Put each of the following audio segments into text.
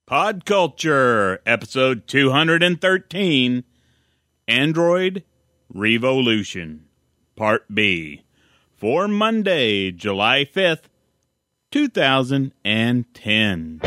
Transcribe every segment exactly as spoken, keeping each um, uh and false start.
Pod Culture, episode two hundred thirteen, Android Revolution, Part B, for Monday, July fifth, two thousand ten.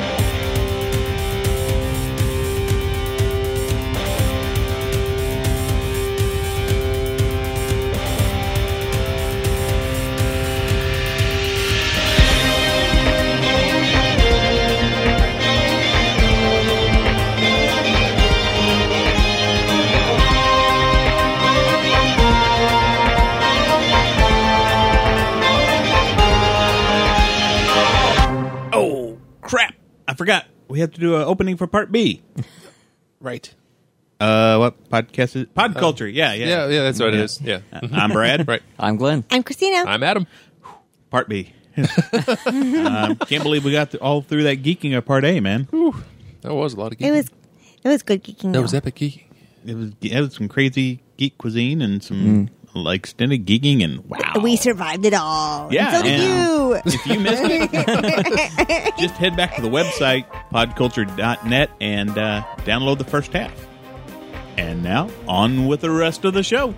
Crap! I forgot. We have to do an opening for Part B. Right. Uh, what podcast is Pod Culture? Yeah, yeah. Yeah, yeah, that's what Yeah. it is. Yeah. Uh, I'm Brad. Right. I'm Glenn. I'm Christina. I'm Adam. Part B. um, can't believe we got th- all through that geeking of Part A, man. Whew. That was a lot of geeking. It was, it was good geeking. That though. was epic geeking. It was, it was some crazy geek cuisine and some like extended geeking, and wow. We survived it all. Yeah, And so did and- you. If you missed it, just head back to the website, podculture dot net, and uh, download the first half. And now, on with the rest of the show.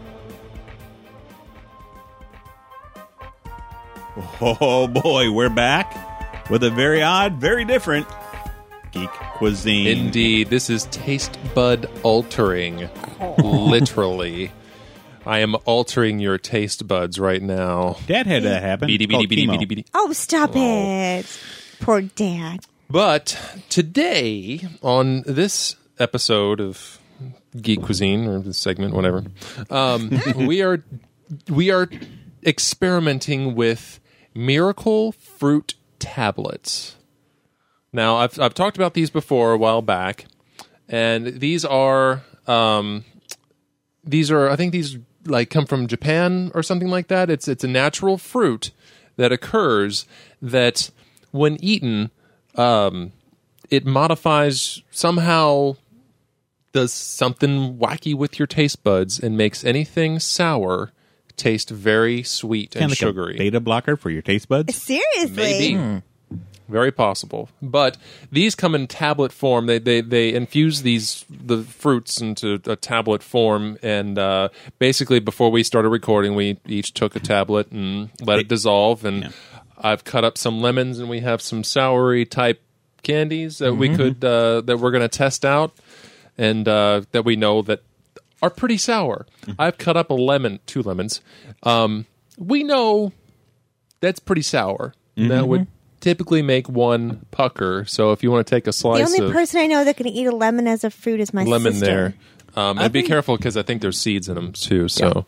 Oh boy, we're back with a very odd, very different geek cuisine. Indeed. This is taste bud altering. Literally. I am altering your taste buds right now. Dad had that happen. Beady, beady, Called beady, chemo. beady, beady. Oh, stop it. Poor Dad. But today, on this episode of Geek Cuisine, or this segment, whatever, um, we are we are experimenting with Miracle Fruit tablets. Now, I've I've talked about these before a while back, and these are um, these are I think these like come from Japan or something like that. It's it's a natural fruit that occurs that when eaten, um, it modifies somehow, does something wacky with your taste buds and makes anything sour taste very sweet Kind and of like sugary. a beta blocker for your taste buds. Seriously. Maybe. Very possible. But these come in tablet form. They they they infuse these the fruits into a tablet form, and uh, basically before we started recording, we each took a tablet and let it dissolve. And Yeah. I've cut up some lemons, and we have some soury type candies that we could uh, that we're going to test out, and uh, that we know that are pretty sour. I've cut up a lemon, two lemons. Um, we know that's pretty sour. That would typically make one pucker. So if you want to take a The slice only of person I know that can eat a lemon as a fruit is my lemon sister. there, um, and be think- careful because I think there's seeds in them too. So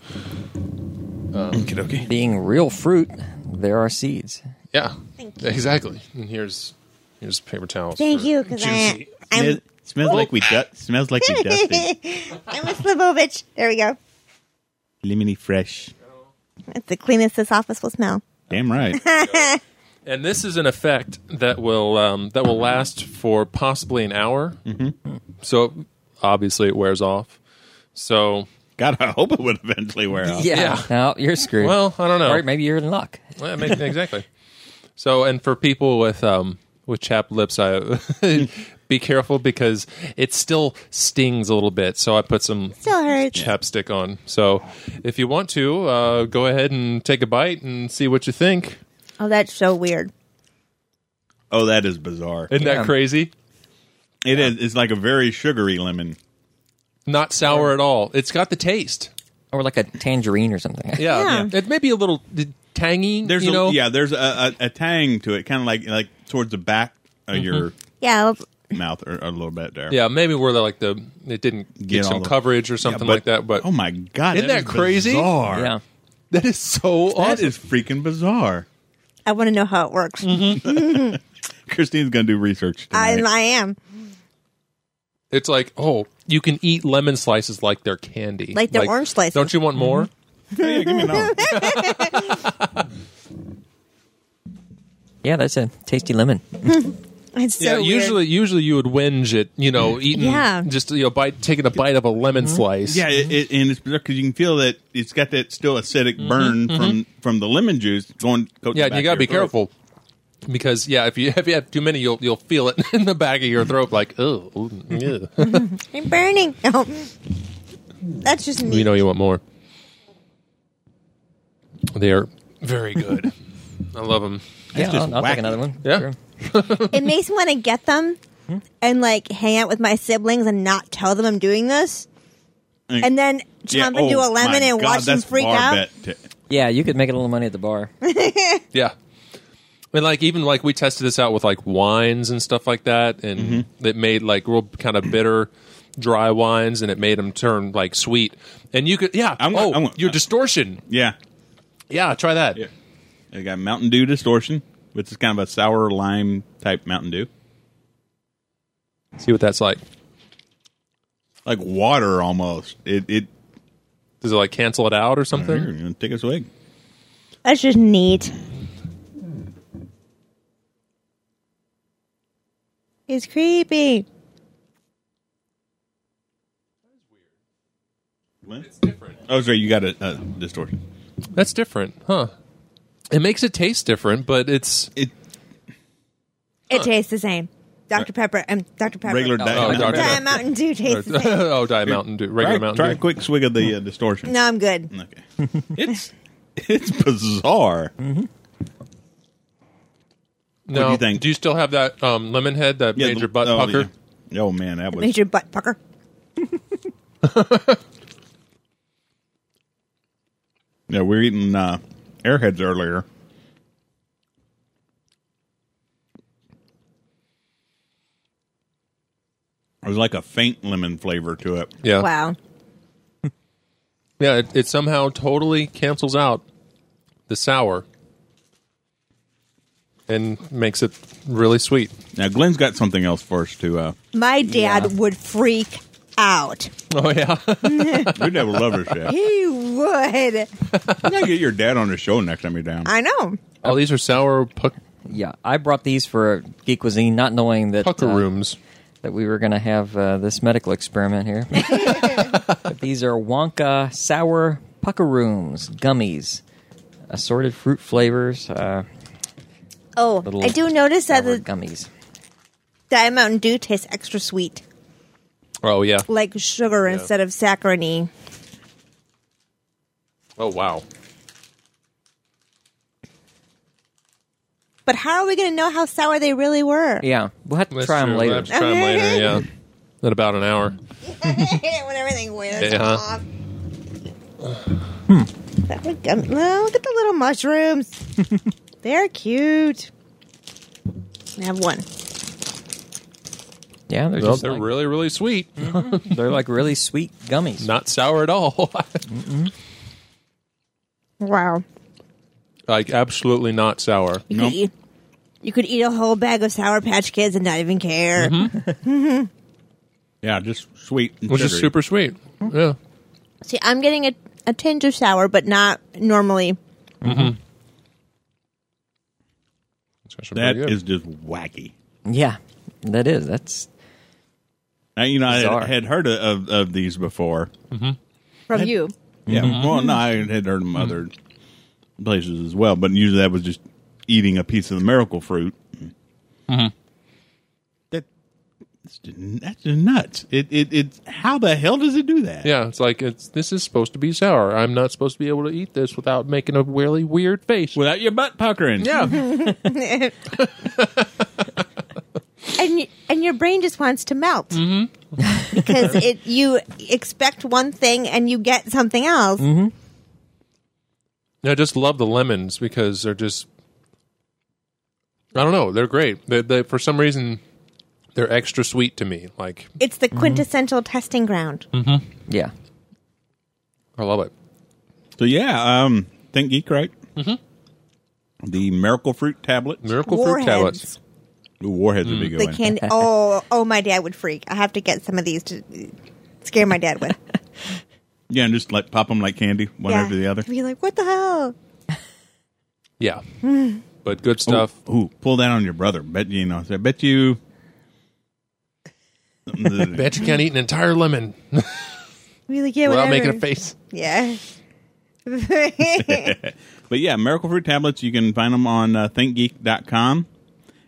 Okay, okay. Being real fruit, there are seeds. yeah, Thank you. exactly. And here's here's paper towels. Thank for you, because juicy. I'm, Smell- smells like we du- smells like we dusted. I'm a Slivovich. There we go. Lemony fresh. It's the cleanest this office will smell. Damn right. And this is an effect that will um, that will last for possibly an hour. Mm-hmm. So obviously it wears off. So God, I hope it would eventually wear off. Yeah. No, you're screwed. well, I don't know. Or maybe you're in luck. Yeah, maybe- exactly. So, and for people with um, with chapped lips, I be careful because it still stings a little bit. So I put some Still hurts. chapstick on. So if you want to, uh, go ahead and take a bite and see what you think. Oh, that's so weird. Oh, that is bizarre. Isn't Yeah. that crazy? It is. It's like a very sugary lemon. Not sour at all. It's got the taste. Or like a tangerine or something. Yeah, Yeah. it may be a little tangy. There's you a, know, yeah. There's a, a, a tang to it, kind of like like towards the back of your Yeah, mouth, or, or a little bit there. yeah. Maybe where the, like the it didn't get, Get all some the- coverage or Yeah, something but- like that. But oh my God, Isn't that is crazy? Bizarre. Yeah. that is so That awesome. is freaking bizarre. I want to know how it works. Christine's gonna do research I, tonight. I am. It's like, oh, you can eat lemon slices like they're candy. Like they're orange slices. Don't you want more? Hey, give me another. Yeah, that's a tasty lemon. It's so yeah, weird. usually usually you would whinge at, you know, eating Yeah. just, you know, bite taking a bite of a lemon slice. Yeah, it, it, and it's because you can feel that it's got that still acidic burn from from the lemon juice going. coating Yeah, back you got to to be your throat. careful. Because yeah, if you if you have too many, you'll you'll feel it in the back of your throat, like oh, ooh, yeah. I'm burning. Oh. That's just neat. You know you want more. They are very good. I love them. Yeah, just I'll, I'll wacky. take another one. Yeah. Sure. It makes me want to get them and like hang out with my siblings and not tell them I'm doing this, and then Yeah, jump into oh, a lemon my and God, watch them that's freak bar out. bet t- Yeah, you could make a little money at the bar. Yeah. And like even like we tested this out with like wines and stuff like that, and Mm-hmm. it made like real kind of bitter, dry wines, and it made them turn like sweet. And you could yeah. I'm- oh, I'm- your distortion. Yeah. Yeah, try that. Yeah. They got Mountain Dew Distortion, which is kind of a sour lime type Mountain Dew. See what that's like. Like water almost. It it Does it like cancel it out or something? Here, you know, take a swig. That's just neat. It's creepy. It's different. Oh, sorry, you got a, a distortion. That's different, huh? It makes it taste different, but it's It It tastes the same. Doctor Pepper and Doctor Pepper. regular Oh, Diet oh, Mountain Doctor Dew. Diet Mountain Dew tastes the same. oh, Diet Mountain Dew, regular Try, Mountain try Dew. a quick swig of the uh, distortion. No, I'm good. Okay. It's it's bizarre. No, do you think? Do you still have that um, lemon head that made the- your butt oh, pucker? yeah. Oh man, that was Made your butt pucker. yeah. We were eating uh, Airheads earlier. It was like a faint lemon flavor to it. Yeah, Wow. yeah. It, it somehow totally cancels out the sour and makes it really sweet. Now Glenn's got something else for us to. Uh, My dad Yeah. would freak out. Oh yeah, your dad would love this shit. He would. You gotta get your dad on the show next time you're down. I know. oh these are sour puck- Yeah, I brought these for Geek Cuisine, not knowing that pucker uh, rooms. that we were going to have uh, this medical experiment here. But these are Wonka Sour Puckaroons gummies, assorted fruit flavors. Uh, Oh, little I do notice that sour the gummies. Diet Mountain Dew tastes extra sweet, Oh yeah. like sugar instead of saccharine. Oh wow. But how are we going to know how sour they really were? Yeah, we'll have to That's try them true. later. We'll have to try 'em later. Yeah, in about an hour. When everything wears Yeah. off. That would gum- no, look at the little mushrooms. They're cute. I have one. Yeah, they're Well, just they're like, really really sweet. they're like really sweet gummies. Not sour at all. Wow. Like absolutely not sour. You, Nope. could eat, you could eat a whole bag of Sour Patch Kids and not even care. Yeah, just sweet, and Which is sugary. super sweet. Yeah. See, I'm getting a, a tinge of sour, but not normally. It's actually That pretty good. is just wacky. Yeah, that is. That's Uh, you know, Bizarre. I had heard of, of these before. From you. Yeah, well, no, I had heard them other places as well, but usually that was just eating a piece of the miracle fruit. That that's just, that's just nuts. It it it. How the hell does it do that? Yeah, it's like it's this is supposed to be sour. I'm not supposed to be able to eat this without making a really weird face. Without your butt puckering. Yeah. And y- and your brain just wants to melt. Mm-hmm. Because it you expect one thing and you get something else. I just love the lemons because they're just I don't know, they're great. They, they for some reason they're extra sweet to me. Like It's the quintessential testing ground. yeah. I love it. So yeah, um, Think Geek, right? Mm-hmm. The miracle fruit tablets. Miracle fruit tablets. Warheads. Ooh, Warheads would be good. The one. candy. Oh, oh, my dad would freak. I have to get some of these to scare my dad with. Yeah, and just like pop them like candy, one Yeah. after the other. Be like, what the hell? Yeah. But good stuff. Ooh, ooh, pull that on your brother. Bet you know. I bet you. Bet you can't eat an entire lemon Be like, yeah, without whatever. making a face. Yeah. But yeah, Miracle Fruit tablets, you can find them on uh, think geek dot com.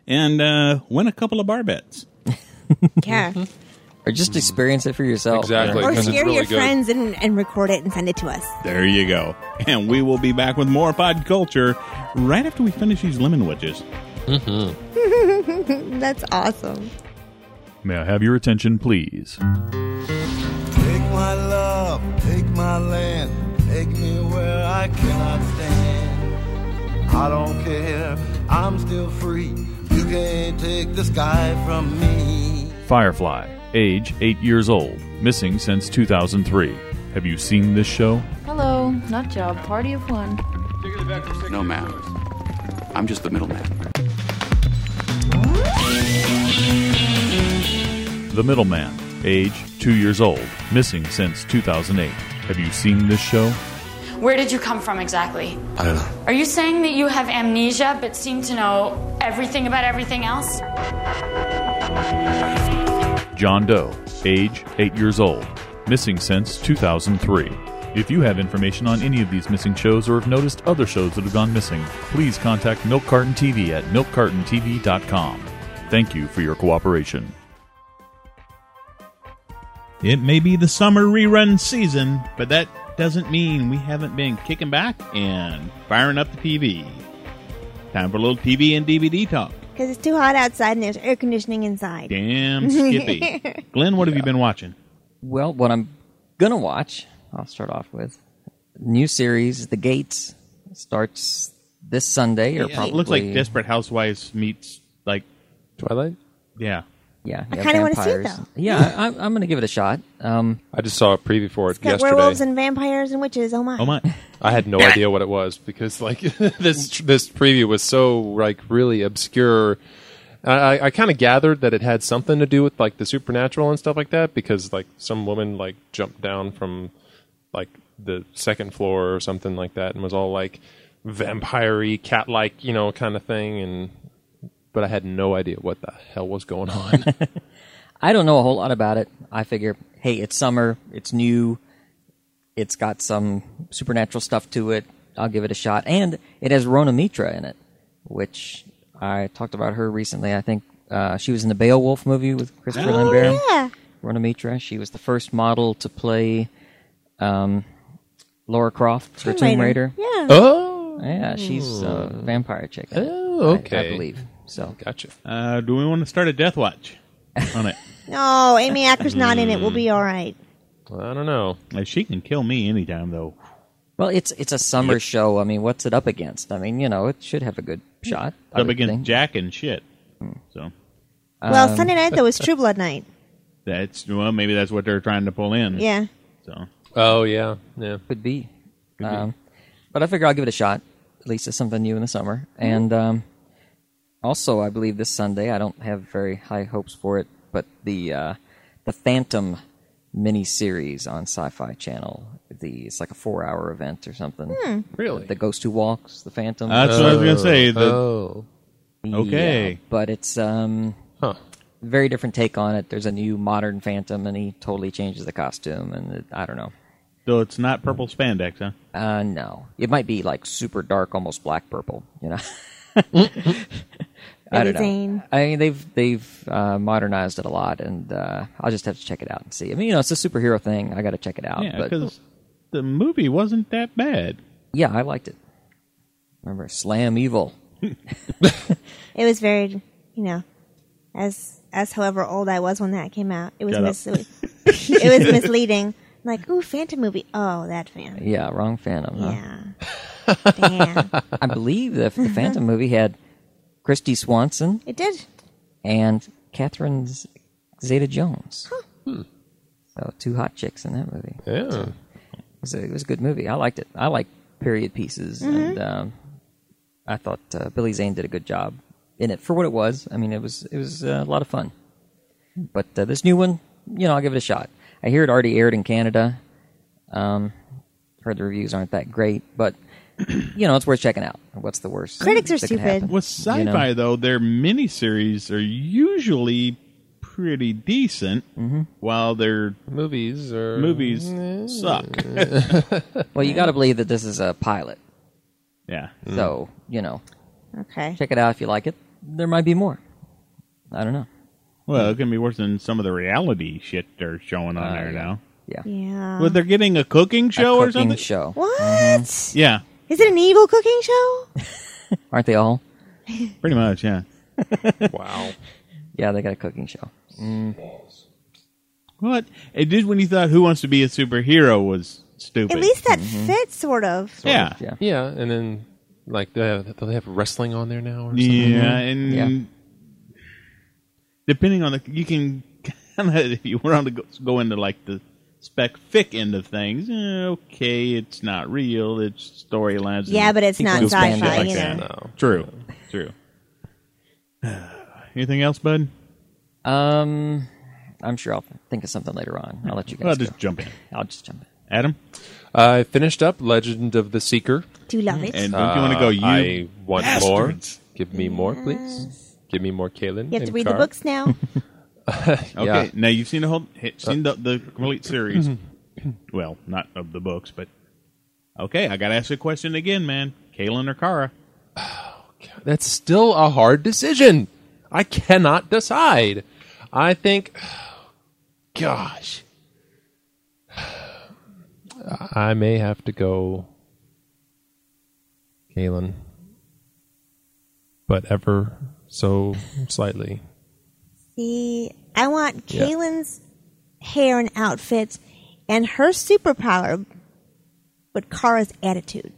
and uh, win a couple of bar bets. Yeah. Or just experience it for yourself. Exactly. Or because it's scare really your good. friends and, and record it and send it to us. There you go. And we will be back with more Pod Culture right after we finish these lemon wedges. That's awesome. May I have your attention, please? Take my love, take my land, take me where I cannot stand. I don't care, I'm still free. You can't take the sky from me. Firefly, age eight years old, missing since two thousand three. Have you seen this show? Hello, nut job, party of one. No, ma'am. I'm just the middleman. The Middleman, age two years old, missing since two thousand eight. Have you seen this show? Where did you come from exactly? I don't know. Are you saying that you have amnesia but seem to know everything about everything else? John Doe, age eight years old, missing since two thousand three. If you have information on any of these missing shows or have noticed other shows that have gone missing, please contact Milk Carton T V at milk carton t v dot com. Thank you for your cooperation. It may be the summer rerun season, but that doesn't mean we haven't been kicking back and firing up the T V. Time for a little T V and D V D talk. Because it's too hot outside and there's air conditioning inside. Damn Skippy. Glenn, what have you been watching? Well, what I'm going to watch, I'll start off with, new series, The Gates, starts this Sunday. or Yeah, probably it looks like Desperate Housewives meets, like, Twilight? yeah. Yeah, I yeah, kinda wanna see it, vampires. though. Yeah, I, I'm going to give it a shot. Um, I just saw a preview for it It's got yesterday. werewolves and vampires and witches. Oh, my. Oh, my. I had no idea what it was because like this this preview was so like really obscure. I, I kind of gathered that it had something to do with like the supernatural and stuff like that because like some woman like jumped down from like the second floor or something like that and was all like vampire-y, cat-like, you know, kind of thing. And but I had no idea what the hell was going on. I don't know a whole lot about it. I figure, hey, it's summer, it's new, it's got some supernatural stuff to it. I'll give it a shot. And it has Rona Mitra in it, which I talked about her recently. I think uh, she was in the Beowulf movie with Christopher Oh, Lambert. Yeah. Rona Mitra. She was the first model to play um, Laura Croft for Tomb Raider. Yeah. Oh, Yeah, she's a vampire chick. Oh, I- okay. I, believe. So gotcha. Uh, do we want to start a Death Watch on it? No, Amy Acker's not in it. We'll be all right. I don't know. Like, she can kill me anytime, though. Well, it's it's a summer show. I mean, what's it up against? I mean, you know, it should have a good shot. I Up would against think. Jack and shit. So Well, Um, Sunday night, though, was True Blood night. that's, well, maybe that's what they're trying to pull in. Yeah. So Oh yeah, yeah. Could be. Um, but I figure I'll give it a shot. At least it's something new in the summer. Mm-hmm. And um, also, I believe this Sunday, I don't have very high hopes for it, but the uh, the Phantom miniseries on Sci-Fi Channel. The it's like a four-hour event or something. Hmm. Really? The Ghost Who Walks, the Phantom. that's what I was going to say. The, Oh, okay. Yeah, but it's um, huh. very different take on it. There's a new modern Phantom, and he totally changes the costume, and it, I don't know. So it's not purple spandex, huh? Uh, no, it might be like super dark, almost black purple. You know, I don't know. Zane. I mean, they've they've uh, modernized it a lot, and uh, I'll just have to check it out and see. I mean, you know, it's a superhero thing. I got to check it out. Yeah, but because the movie wasn't that bad. yeah, I liked it. Remember, Slam Evil. It was very, you know, as as however old I was when that came out, it was Shut mis- it was, it was misleading. Like, ooh, Phantom movie. Oh, that Phantom. Yeah, wrong Phantom. Huh? Yeah. Damn. I believe the, the Phantom movie had Christy Swanson It did. and Catherine Z- Zeta-Jones. So two hot chicks in that movie. Yeah. It was, a, it was a good movie. I liked it. I like period pieces, and um, I thought uh, Billy Zane did a good job in it for what it was. I mean, it was it was uh, a lot of fun. But uh, this new one, you know, I'll give it a shot. I hear it already aired in Canada. Um, heard the reviews aren't that great, but you know, it's worth checking out. What's the worst? Critics are that could stupid. happen? With sci-fi, You know? though, their miniseries are usually pretty decent, while their Movies or movies suck. Well, you got to believe that this is a pilot. Yeah. So, you know, Okay. check it out if you like it. there might be more. I don't know. Well, it can be worse than some of the reality shit they're showing on Uh, there yeah. now. Yeah. Yeah. Well, they're getting a cooking show A or cooking something? show. What? Yeah, Is it an evil cooking show? Aren't they all? pretty much, yeah. Wow. Yeah, they got a cooking show. What? It did when you thought Who Wants to Be a Superhero was stupid. At least that fits, sort of. yeah. Yeah. Yeah, and then like they have, do they have wrestling on there now or something? Yeah, and Yeah. depending on the, you can kind of, if you want to go, go into like the spec fic end of things, eh, okay, it's not real, it's storylines. and Yeah, but it's not People spend sci-fi it like either. that. No. True, true. Anything else, bud? Um, I'm sure I'll think of something later on. I'll let you Well, guys just go. jump in. I'll just jump in. Adam? I finished up Legend of the Seeker. Do you love it? And don't you want to go, Uh, you I want bastards. more. Give me more, please. Give me more, Kaylin. You have to and read Car. the books now. Okay, Yeah. now you've seen the whole, seen the, the complete series. Well, not of the books, but okay. I got to ask you a question again, man. Kaylin or Kara? That's still a hard decision. I cannot decide. I think, gosh, I may have to go Kaylin, but ever so slightly. See, I want Yeah. Kaylin's hair and outfit and her superpower, but Kara's attitude.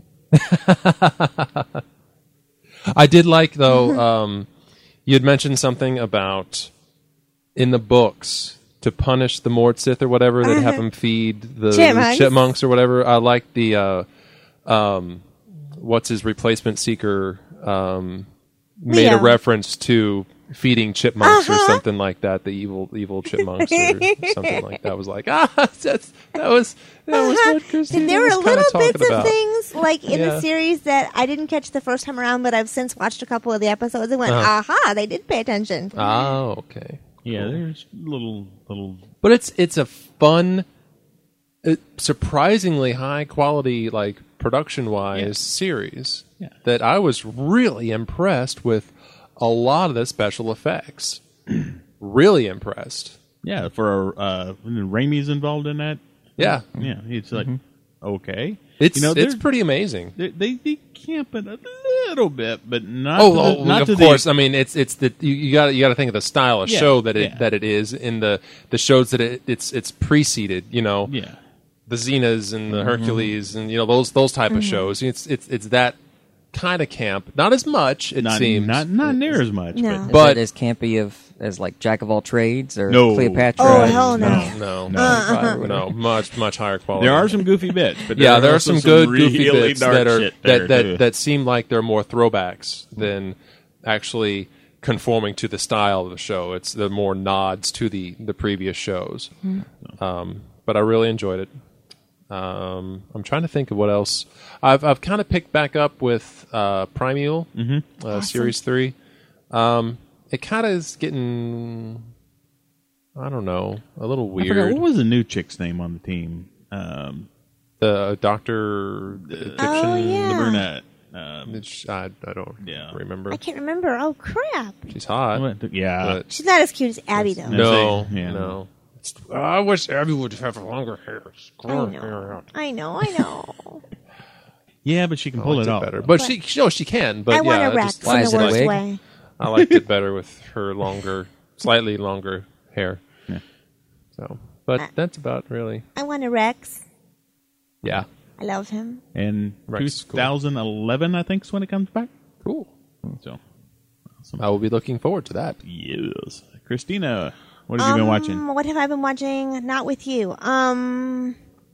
I did like, though, um, you had mentioned something about in the books to punish the Mort Sith or whatever, they'd have them feed the Chipmunks. chipmunks or whatever. I like the, uh, um, what's his replacement seeker, um, made a Leo. reference to feeding chipmunks or Uh-huh. something like that, the evil evil chipmunks or something like that. I was like, ah, that's, that was, that was what Christine And there was were kinda little talking bits about. of things like in Yeah. the series that I didn't catch the first time around, but I've since watched a couple of the episodes and went, Uh-huh. aha, they did pay attention. Oh, okay. Yeah, there's little little. But it's it's a fun, uh, surprisingly high quality, like production wise Yeah. series Yeah. that I was really impressed with. A lot of the special effects, really impressed. Yeah, for uh, Raimi's involved in that. Yeah, Yeah, it's like okay. it's you know, it's they're- pretty amazing. They they, they camp it a little bit, but not. Oh, to the, oh, not of to course. The, I mean, it's it's the you, you got you got to think of the style of Yeah, show that it yeah. that it is in the the shows that it, it's it's preceded. You know, yeah, the Xenas and the Hercules and you know those those type of shows. It's it's it's that kind of camp. Not as much, it not seems. not not near as much. No. Is But- it as campy of as like Jack of all trades or No. Cleopatra? Oh, hell no. no, No. no, no, much much higher quality. There are some goofy bits, but yeah, there are also some good goofy really bits dark that are shit there, that that, too. that seem like they're more throwbacks than actually conforming to the style of the show. It's the more nods to the the previous shows. Um, but I really enjoyed it. Um, I'm trying to think of what else. I've I've kind of picked back up with uh, Primeval, mm-hmm. uh, Series Three. Um, it kind of is getting, I don't know, a little I forgot, weird. what was the new chick's name on the team? Um, The Doctor Diction, Oh, yeah. the brunette. Um, which I I don't Yeah. remember. I can't remember. Oh, crap. She's hot. yeah, But She's not as cute as Abby, though. no, Yeah. no. It's, I wish Abby would have longer hair. I know. I know, I know. yeah, but she can I pull liked it it off. better, but she, no, she can. But I yeah, want a I Rex just- Why in is the it a worst wig? way. I liked it better with her longer, slightly longer hair. Yeah. So, but Uh, that's about really, I want a Rex. yeah, I love him. And Rex is cool. twenty eleven, I think, is when it comes back. cool. So, I will be looking forward to that. yes, Christina, what have you been watching? Um, What have I been watching? Not with you. Um,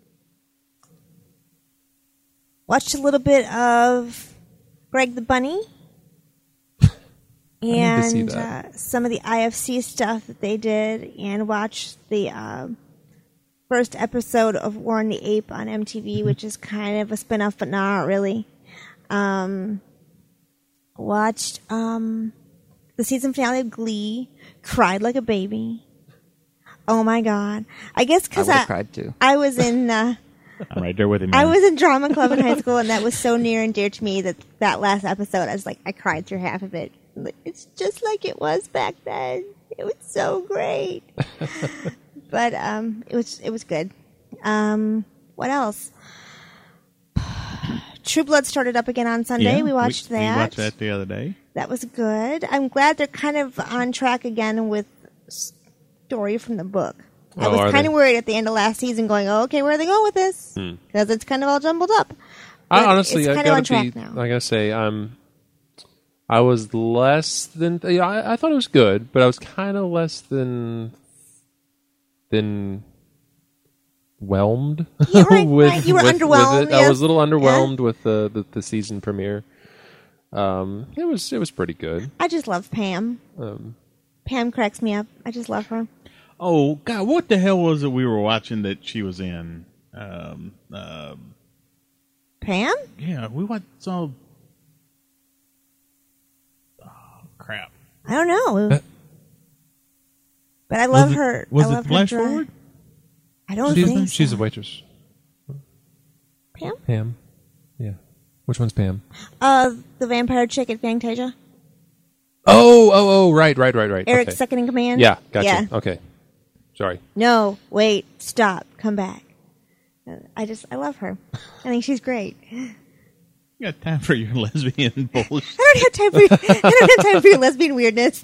watched a little bit of Greg the Bunny. need to see And that. uh, some of the I F C stuff that they did, and watched the uh, first episode of Warren the Ape on M T V, which is kind of a spin-off, but not really. Um, watched um, the season finale of Glee, cried like a baby. Oh my god! I guess I because would I, have cried too. I was in uh, I'm right there with him. I man. was in drama club in high school, and that was so near and dear to me that that last episode, I was like, I cried through half of it. it's just like it was back then. It was so great. But um, it was it was good. Um, what else? True Blood started up again on Sunday. Yeah, we watched we, that. We watched that the other day. That was good. I'm glad they're kind of on track again with story from the book. I Oh, was are kind they? of worried at the end of last season, going, oh, "Okay, where are they going with this?" Because it's kind of all jumbled up. I But honestly, it's I kind of on gotta be. track now. I gotta say, I'm. I was less than. Yeah, I, I thought it was good, but I was kind of less than. Than. Whelmed. Yeah, right, with, right. You were with- with underwhelmed, it. I yes. was a little underwhelmed with the, the the season premiere. Um, it was it was pretty good. I just love Pam. Um, Pam cracks me up. I just love her. Oh God, what the hell was it we were watching that she was in? Um, uh, Pam? yeah, we watched so. Oh crap! I don't know. But I love was it, her. Was I it love Flash her dra- Forward? I don't she's think she's so. a waitress. Pam? Pam. Yeah. Which one's Pam? Uh, the vampire chick at Fantasia. Oh, oh, oh! Right, right, right, right. Eric's okay. second in command. Yeah, gotcha. Yeah. Okay, sorry. No, wait, stop, come back. Uh, I just, I love her. I think she's great. You got time for your lesbian bullshit? I don't have time for your, I don't have time for your lesbian weirdness.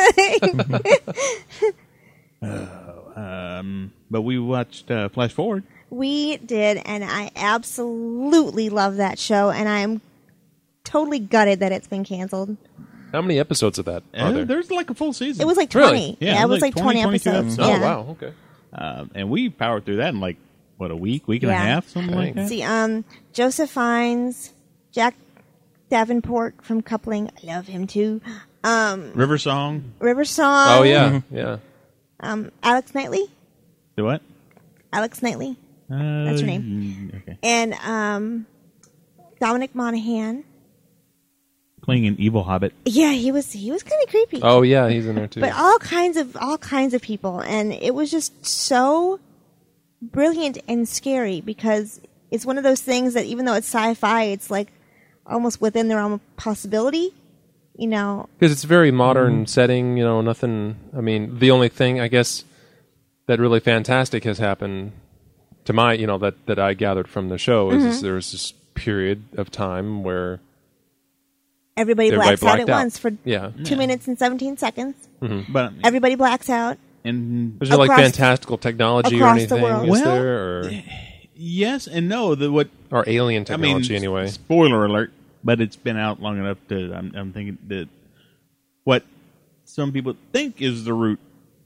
Um, but we watched uh, Flash Forward. We did, and I absolutely love that show, and I am totally gutted that it's been canceled. How many episodes of that are Uh, there? There's like a full season. It was like Really? twenty. Yeah, Yeah, it was like twenty, twenty, twenty-two episodes. episodes. Oh, Yeah. wow. Okay. Um, and we powered through that in like what a week, week and Yeah. a half, something like that. See, um, Joseph Fiennes, Jack Davenport from Coupling, I love him too. Um, River Song. River Song. Oh yeah, yeah. Um, Alex Knightley. Do what? Alex Knightley. Uh, That's her name. Okay. And um, Dominic Monaghan. Playing an evil hobbit. Yeah, he was he was kind of creepy. Oh yeah, he's in there too. But all kinds of all kinds of people, and it was just so brilliant and scary because it's one of those things that even though it's sci-fi, it's like almost within the realm of possibility. You know, Because it's a very modern setting, you know, nothing. I mean, the only thing I guess that really fantastic has happened to my, you know, that that I gathered from the show is, is there was this period of time where everybody everybody blacks out blacked at out. once for Yeah. two minutes and seventeen seconds. But Everybody blacks out. and Was there like Across- fantastical technology or across the anything? world. Is Well, there or, yes and no. The what or alien I mean, technology anyway? spoiler alert, but it's been out long enough to. I'm, I'm thinking that what some people think is the root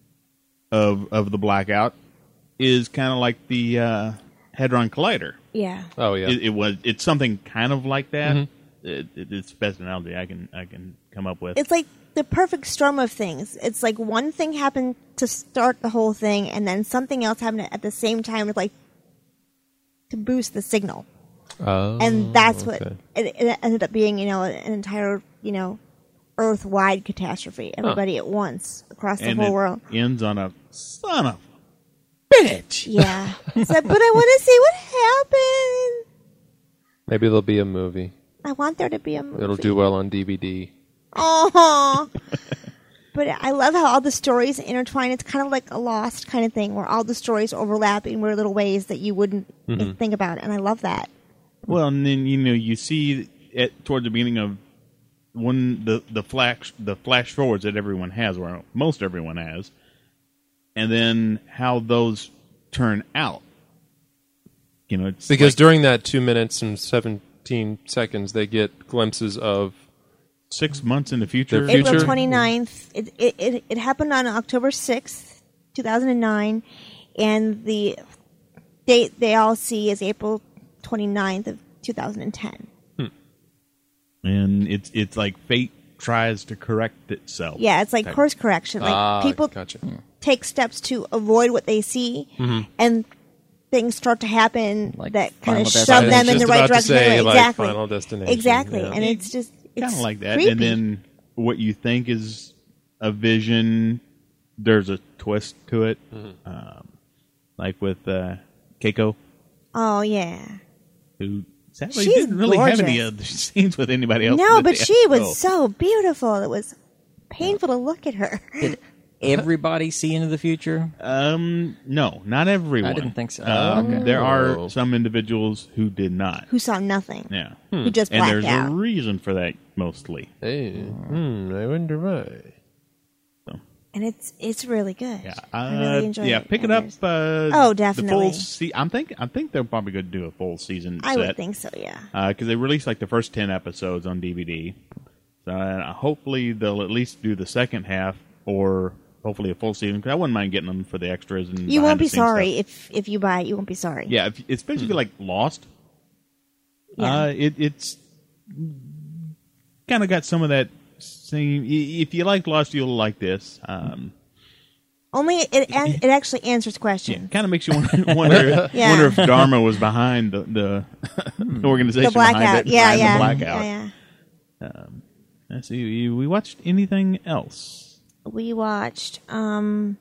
of of the blackout is kind of like the uh, Hadron Collider. Yeah. Oh yeah. It, it was. It's something kind of like that. Mhm. It, it, it's the best analogy I can I can come up with. It's like the perfect storm of things. It's like one thing happened to start the whole thing, and then something else happened at the same time, with like to boost the signal. Oh, And that's what okay. it, it ended up being. You know, an entire you know Earth-wide catastrophe. Everybody at once across the and whole it world. ends on a son of a bitch. Yeah. So, but I want to see what happened. Maybe there'll be a movie. I want there to be a movie. It'll do well on D V D. Oh. But I love how all the stories intertwine. It's kind of like a Lost kind of thing, where all the stories overlap in weird little ways that you wouldn't Mhm. think about, and I love that. Well, and then you know you see at toward the beginning of one the the flash the flash forwards that everyone has, or most everyone has, and then how those turn out. You know, it's Because like during that two minutes and seventeen seconds, they get glimpses of six months in the future. The April future? twenty-ninth. It, it, it, it happened on October sixth, two thousand nine, and the date they all see is April twenty-ninth of two thousand ten. and it's it's like fate tries to correct itself. Yeah, it's like Type- course correction. Like Ah, people gotcha. take steps to avoid what they see, Mhm. and things start to happen Like that kind Final of shove Destination. them I in was the just right about to direction. say, anyway. like exactly. Final Destination, Exactly. yeah. And it's just it's kind of like that, creepy. and then what you think is a vision, there's a twist to it, Mm-hmm. um, like with uh, Keiko, oh yeah, who Sadly, She's didn't really have gorgeous. any other scenes with anybody else. No, in but the she was episode. so beautiful. It was painful to look at her. Did everybody see into the future? Um, no, not everyone. I didn't think so. Um, Okay. There Oh. are some individuals who did not. Who saw nothing. Yeah, Who just and blacked there's out. a reason for that mostly. Hey, hmm, I wonder why. And it's it's really good. Yeah, I uh, really enjoyed yeah. it. Pick it And up. there's- Uh, Oh, The definitely. full se- I'm think I think they're probably going to do a full season. I set. would think so, yeah. because they released like the first ten episodes on D V D. So uh, hopefully they'll at least do the second half, or hopefully a full season. Because I wouldn't mind getting them for the extras and You won't be behind-the-scenes sorry stuff. if if you buy it. You won't be sorry. Yeah, if, especially if you like Lost. Yeah. Uh, it, it's kind of got some of that same. i- If you like Lost, you'll like this. Um, Only it an- it actually answers yeah, questions. kind of makes you wonder, wonder, Yeah. wonder if Dharma was behind the the, the organization The blackout. behind it, Yeah, behind yeah. the blackout. yeah, yeah. Um, let's see. We we watched anything else? We watched. Um,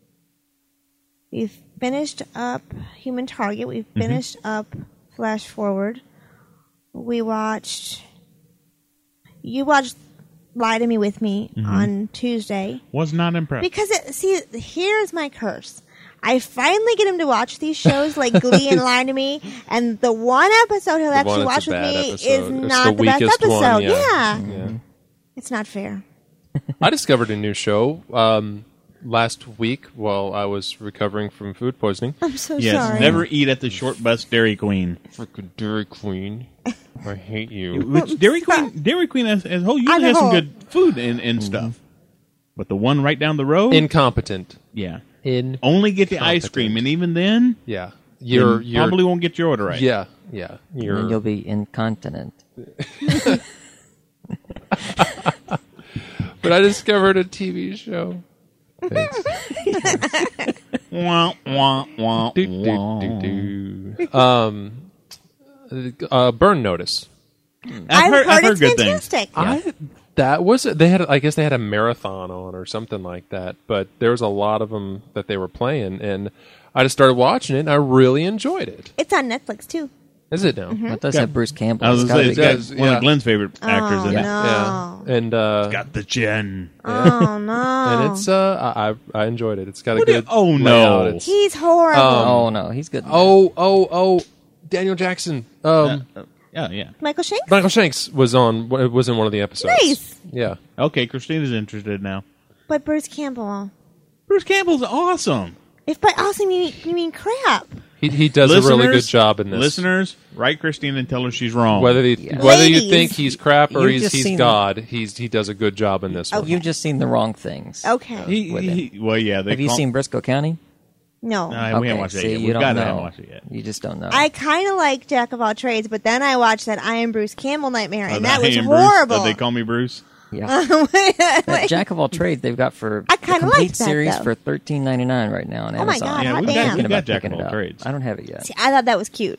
we finished up Human Target. We Mm-hmm. finished up Flash Forward. We watched. You watched Lie to Me with Me Mm-hmm. on Tuesday Was not impressed. because it, see, here's my curse. I finally get him to watch these shows like Glee and Lie to Me, and the one episode he'll The actually one watch that's a with bad me episode. is It's not the the, best weakest episode. one, yeah. yeah. Yeah. It's not fair. I discovered a new show um, last week while I was recovering from food poisoning. I'm so yes, sorry. never eat at the short bus Dairy Queen. Freaking Dairy Queen. I hate you. Which Dairy Queen, Dairy Queen as, as a whole usually On the has some whole. good food and, and stuff. But the one right down the road, Incompetent. yeah, In only get the ice Competent. cream, and even then, yeah, you're you you're probably won't get your order right. yeah yeah And you're. then you'll be incontinent. But I discovered a T V show. Thanks. Wah, wah, wah, do, do, wah. do, do. Um, uh, Burn Notice. I've, I've heard, I've heard it's good things. fantastic. I that was they had I guess they had a marathon on or something like that, but there was a lot of them that they were playing, and I just started watching it, and I really enjoyed it. It's on Netflix too. Is it now? It does Yeah. have Bruce Campbell. I was It's going to say, gotta it's be got one yeah. of Glenn's favorite actors Oh, in it. no. Yeah, and uh, Got the chin. Oh no! and it's uh, I I I enjoyed it. It's got a What do you- good. oh, layout. no. It's- He's horrible. Um, Oh no, he's good. oh oh oh, Daniel Jackson. Um, Uh, yeah, yeah. Michael Shanks. Michael Shanks was on was in one of the episodes. Nice. Yeah. Okay, Christina's interested now. But Bruce Campbell. Bruce Campbell's awesome. If by awesome you mean, you mean crap. He he does a really good Listeners- job in this. Listeners, write Christina and tell her she's wrong. Whether you, Yeah. whether you Ladies. think he's crap or You've he's just he's seen- God, he's he does a good job in this one. You've just seen the wrong things. Okay. he, with he, well, yeah. They Have you call- seen Briscoe County? no. Uh, we Okay, haven't watched that see, yet. you We've don't got to know. haven't watched it yet. You just don't know. I kind of like Jack of all trades, but then I watched that I Am Bruce Campbell nightmare, and Uh, that I was am Bruce. horrible. Uh, they call me Bruce. yeah. Like, That Jack of all trades they've got for I the kinda complete like that, series though. for thirteen ninety nine right now on Oh my Amazon. God, Yeah, hot we've got- damn. Thinking we've got about Jack picking of it all up. trades. I don't have it yet. See, I thought that was cute.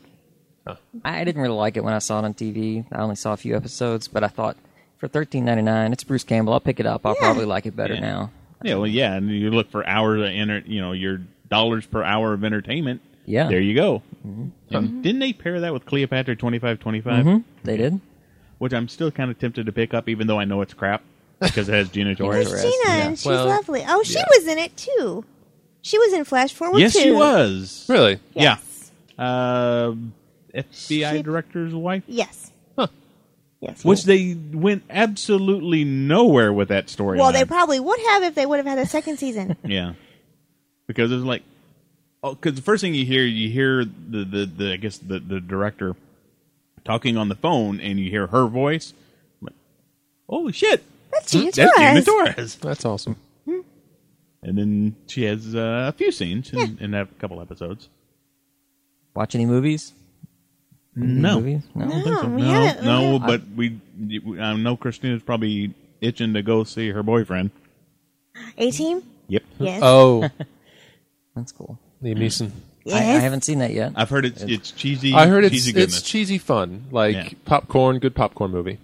I didn't really like it when I saw it on T V. I only saw a few episodes, but I thought for thirteen ninety nine, it's Bruce Campbell. I'll pick it up. I'll Yeah. probably like it better Yeah. now. Yeah, well, yeah, and you look for hours of enter, you know, your dollars per hour of entertainment. Yeah. There you go. Mm-hmm. And didn't they pair that with Cleopatra twenty-five twenty-five? Hmm? They did. Which I'm still kind of tempted to pick up, even though I know it's crap because it has Gina Torres. There's Torres, Gina, yeah. and she's Well, lovely. Oh, she yeah. was in it too. She was in Flash Forward Yes, too. she was. Really? Yes. Yeah. Uh, F B I She- director's wife. Yes. Huh. Yes. Which they went absolutely nowhere with that story. well, they probably would have if they would have had a second season. Yeah, because it's like, oh, because the first thing you hear, you hear the, the, the I guess the, the director talking on the phone, and you hear her voice. I'm like, holy shit, That's Gina that's Gina Torres. Torres. That's awesome. And then she has uh, a few scenes in, in a couple episodes. Watch any movies? No, Movies? No. I don't think so. we No, haven't- we no, haven't- but we, I know Christina's probably itching to go see her boyfriend. A Team. Yep, Yes. Oh, That's cool. Liam Neeson. yes. I, I haven't seen that yet. I've heard it's it's cheesy. I heard it's cheesy it's goodness. cheesy fun, like Yeah. popcorn, good popcorn movie.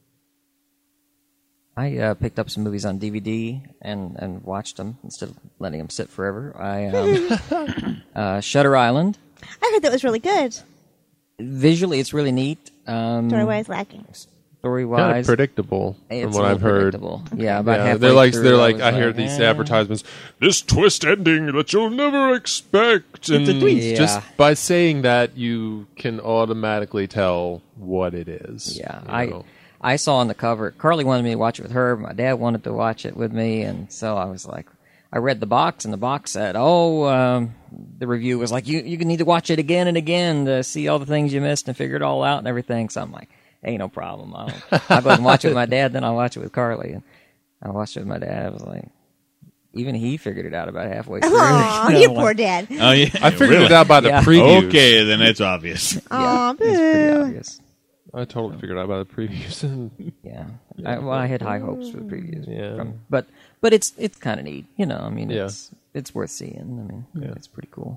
I uh, picked up some movies on D V D and, and watched them instead of letting them sit forever. I um, uh, Shutter Island. I heard that was really good. Visually, it's really neat. Um, Story-wise, lacking. Story-wise, Kind of predictable it's from a what little I've heard. predictable. Yeah, about Yeah, halfway they're like through, they're I like was I hear like, these eh. advertisements. This twist ending that you'll never expect, and a twist. Yeah. just by saying that, you can automatically tell what it is. Yeah, you I know? I saw on the cover. Carly wanted me to watch it with her. My dad wanted to watch it with me, and so I was like, I read the box, and the box said, "Oh, um, the review was like you you need to watch it again and again to see all the things you missed and figure it all out and everything." So I'm like, "Ain't no problem. I'll, I'll go and watch it with my dad. Then I'll watch it with Carly." And I watched it with my dad. I was like, even he figured it out about halfway through. Aw, You know, you like, poor dad. Oh yeah, I figured really? it out by the Yeah. previews. Okay, then it's obvious. Aw, Yeah, it's pretty boo. obvious. I totally figured out by the previews. Yeah, I, well, I had high hopes for the previews. Yeah. from, but but it's it's kind of neat, you know. I mean, Yeah. it's it's worth seeing. I mean, Yeah. it's pretty cool.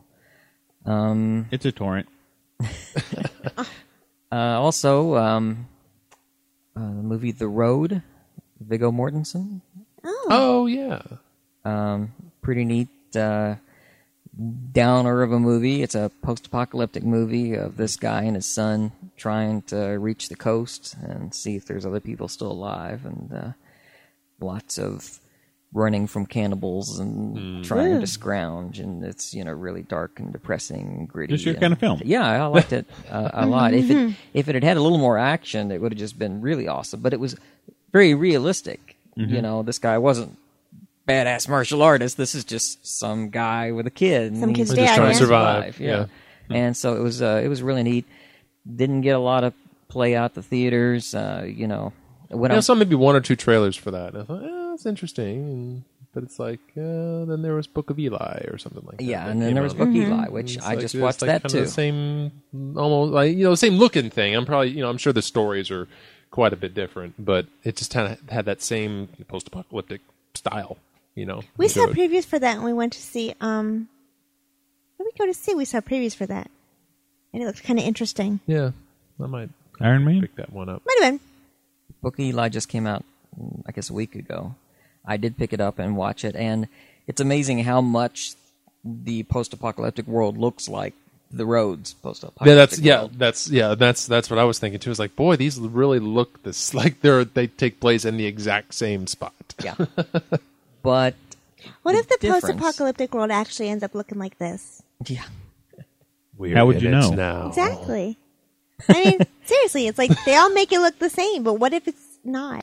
Um, It's a torrent. uh, also, um, uh, the movie The Road, Viggo Mortensen, oh yeah, um, pretty neat. Uh, downer of a movie. It's a post-apocalyptic movie of this guy and his son trying to reach the coast and see if there's other people still alive, and uh, lots of running from cannibals and trying to scrounge, and it's, you know, really dark and depressing and gritty. Just your and- kind of film. Yeah, I liked it uh, a lot. If it if it had had a little more action, it would have just been really awesome. But it was very realistic. You know, this guy wasn't badass martial artist. This is just some guy with a kid. and Some he's kid's just dad, trying yeah. to survive. Yeah. Yeah. And so it was. Uh, it was really neat. Didn't get a lot of play out the theaters. Uh, you know, when I I saw maybe one or two trailers for that. And I thought, eh, that's interesting. And, but it's like, uh, then there was Book of Eli or something like that. yeah, that and then came there was out. Book Eli, which It's I like- just it's watched like that kinda too. The same, almost like, you know, same looking thing. I'm probably, you know, I'm sure the stories are quite a bit different, but it just kind of had that same post-apocalyptic style. You know, We to saw it. previews for that, and we went to see. Um, what did we go to see? We saw previews for that, and it looked kind of interesting. Yeah, I might Iron Man. pick that one up. Might have been. Book of Eli just came out, mm, I guess, a week ago. I did pick it up and watch it, and it's amazing how much the post-apocalyptic world looks like the Road's post-apocalyptic Yeah, that's yeah, world. that's yeah, that's that's what I was thinking too. It's like, boy, these really look this like they're they take place in the exact same spot. Yeah. But What if the difference- post-apocalyptic world actually ends up looking like this? yeah, We're How would in you it know? Now. Exactly. I mean, seriously, it's like they all make it look the same, but what if it's not?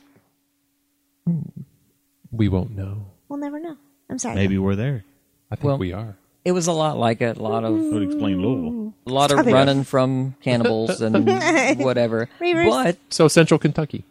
We won't know. We'll never know. I'm sorry. Maybe we're there. I think Well- we are. it was a lot like it. A lot of That would explain Louisville. a lot of Stop it. running from cannibals and whatever. Reavers. But So Central Kentucky.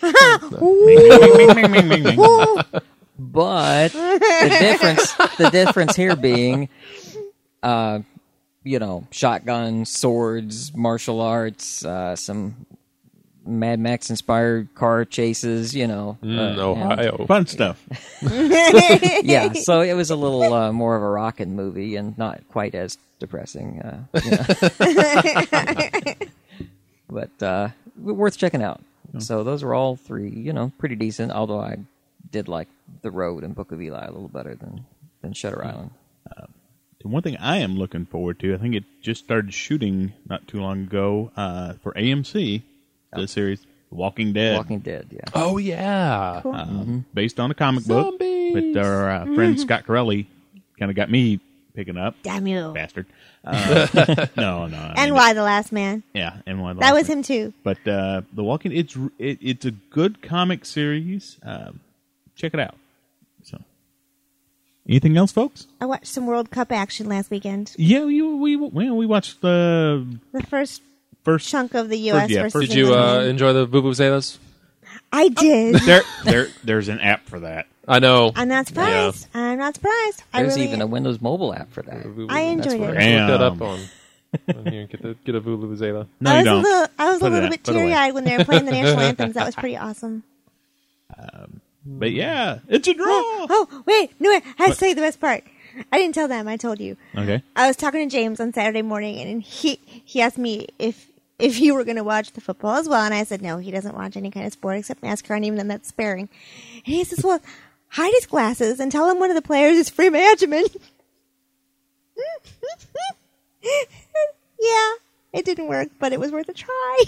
But the difference, the difference here being, uh, you know, shotguns, swords, martial arts, uh, some Mad Max inspired car chases. You know, Mm, uh, Ohio. Fun stuff. yeah. So it was a little uh, more of a rockin' movie and not quite as depressing. Uh, you know. But uh, worth checking out. So those are all three, you know, pretty decent. Although I did like The Road and Book of Eli a little better than than Shutter Island. The one thing I am looking forward to, I think it just started shooting not too long ago uh, for A M C, the series Walking Dead, Walking Dead, yeah. Oh yeah. uh, based on a comic book. Zombies. But our uh, friend Scott Corelli kind of got me picking up. Damn you. Bastard. Uh, no, no. I And mean, Why the Last Man? Yeah, and why the That Last was Man. him too. But uh, the Walking, it's it, it's a good comic series. Uh, check it out. So, anything else, folks? I watched some World Cup action last weekend. Yeah, we we well, we watched the The first first chunk of the U First- S yeah, versus first- Did you uh, England. enjoy the vuvuzelas? I did. There, there, there's an app for that. I know. I'm not surprised. I'm not surprised. I There's really even a Windows mobile app for that. I enjoyed what it. I- Look that up Damn. on. on here. Get the get a vuvuzela. No, I you was don't. a little, I was Put a it little out. bit Put it away. teary eyed when they were playing the national anthems. That was pretty awesome. But yeah, it's a draw. Oh, wait, no, wait, I have to tell you the best part. I didn't tell them. I told you. Okay. I was talking to James on Saturday morning, and he he asked me if if you were going to watch the football as well, and I said no. He doesn't watch any kind of sport except NASCAR, and even then that's sparing. And he says, "Well, hide his glasses and tell him one of the players is Free Management." Yeah, It didn't work, but it was worth a try.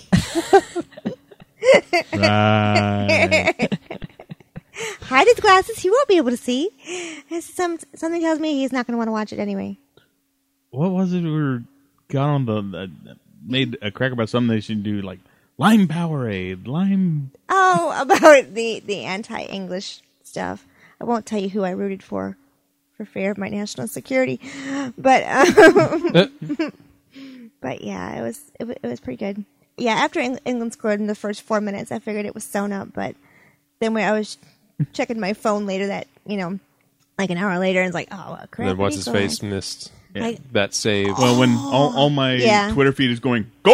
Right. Hide his glasses. He won't be able to see. Some something tells me he's not going to want to watch it anyway. What was it? We were got on the uh, made a crack about something they should do, like Lime Powerade, Lime. Oh, about the the anti-English stuff. I won't tell you who I rooted for, for fear of my national security. But um, but yeah, it was it, it was pretty good. Yeah, after Eng- England scored in the first four minutes, I figured it was sewn up. But then when I was checking my phone later, that you know, like an hour later, and it's like, oh, well, crap. And then what's his face missed Yeah. Like, that save. Well, when all, all my Yeah. Twitter feed is going goal.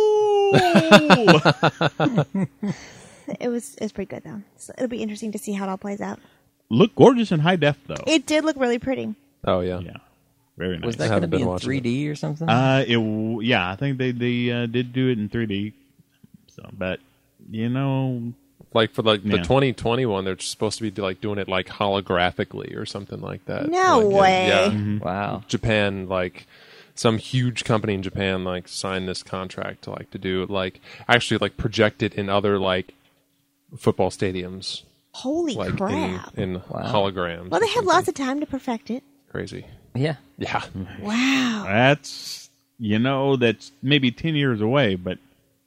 it was it was pretty good though. So it'll be interesting to see how it all plays out. Look gorgeous in high def though. It did look really pretty. Oh yeah. Yeah, very nice. Was that I going to haven't be been in watching three D or something? Uh, it w- yeah, I think they they uh, did do it in three D. So, but you know, Like for like the Yeah. twenty twenty one, they're supposed to be like doing it like holographically or something like that. No Like, uh, way. Yeah. Mm-hmm. Wow. Japan, like some huge company in Japan, like signed this contract to like to do like actually like project it in other like football stadiums, Holy like in, crap! in Wow. holograms. Well, or they have something. lots of time to perfect it. Crazy. Yeah. Yeah. Wow. that's you know that's maybe ten years away, but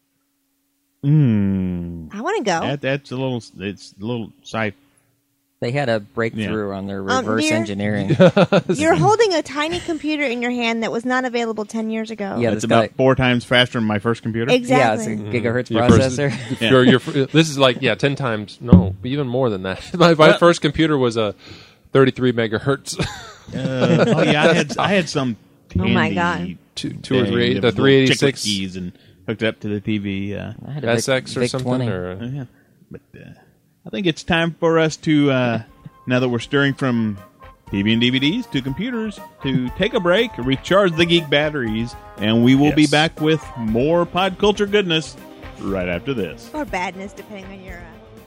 mm, I want to go. that that's a little it's a little sci. They had a breakthrough on their Um, reverse dear- engineering. You're holding a tiny computer in your hand that was not available ten years ago. Yeah, It's this about guy- four times faster than my first computer. Exactly. Yeah, it's a gigahertz Your first- processor. Yeah. your, your, this is like yeah, ten times. No, even more than that. my my Well- first computer was a thirty-three megahertz. Uh, oh yeah, I had I had some. Oh, my handy God. two, two or thing three, that the was little three eighty-six chiclet keys and hooked it up to the T V. Uh, I had a S X Vic- or Vic something. twenty. Or Uh, yeah. But uh, I think it's time for us to, uh, now that we're stirring from T V and D V Ds to computers, to take a break, recharge the geek batteries, and we will Yes. be back with more pod culture goodness right after this. Or badness, depending on your. Uh...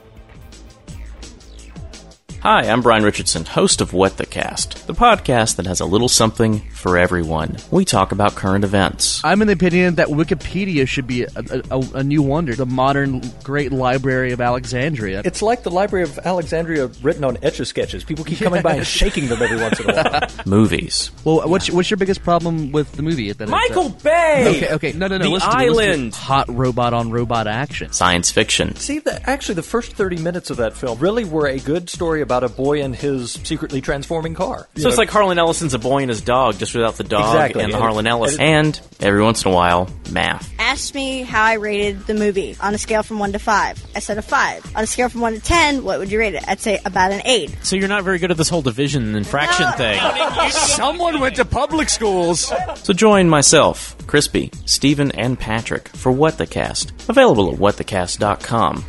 Hi, I'm Brian Richardson, host of What the Cast, the podcast that has a little something for everyone. We talk about current events. I'm in the opinion that Wikipedia should be a, a, a new wonder, the modern great library of Alexandria. It's like the Library of Alexandria written on Etch-a-Sketches. People keep coming by and shaking them every once in a while. Movies. Well, what's what's your biggest problem with the movie? That Michael it's, uh, Bay! Okay, okay, no, no, no. The listen to me, listen to me. Island! Hot robot on robot action. Science fiction. See, the, actually, the first thirty minutes of that film really were a good story about a boy and his secretly transforming car. So it's like Harlan Ellison's A Boy and His Dog, just without the dog Exactly. and the And- Harlan Ellis. and- And, every once in a while, math. Asked me how I rated the movie on a scale from one to five. I said a five. On a scale from one to ten, what would you rate it? I'd say about an eight. So you're not very good at this whole division and fraction thing. Someone went to public schools! So join myself, Crispy, Steven, and Patrick for What the Cast. Available at what the cast dot com.